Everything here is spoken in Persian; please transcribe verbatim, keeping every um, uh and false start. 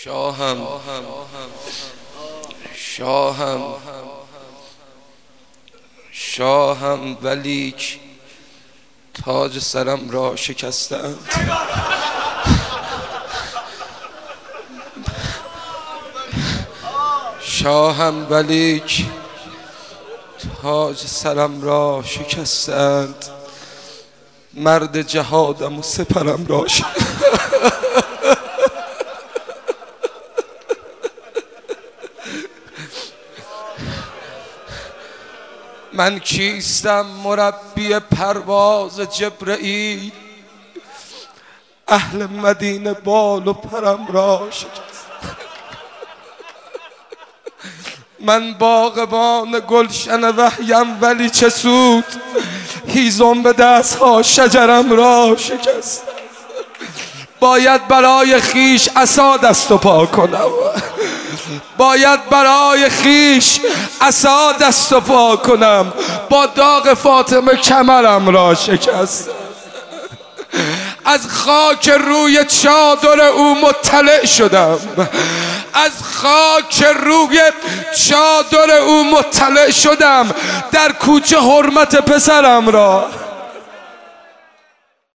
شاهم شاهم شاهم ولیک تاج سرم را شکستند. شاهم ولیک تاج سرم را شکستند، مرد جهادم و سپرم را شکستند. من کیستم مربی پرواز جبرئیل، اهل مدینه بال و پرم را شکست. من باغبان گلشن وحیم ولی چه سود، هیزم به دست ها شجرم را شکست. باید برای خیش عصا دست و پا کنم، باید برای خیش عصا دست و پا کنم، با داغ فاطمه کمرم را شکست. از خاک روی چادر او مطلع شدم، از خاک روی چادر او مطلع شدم، در کوچه حرمت پسرم را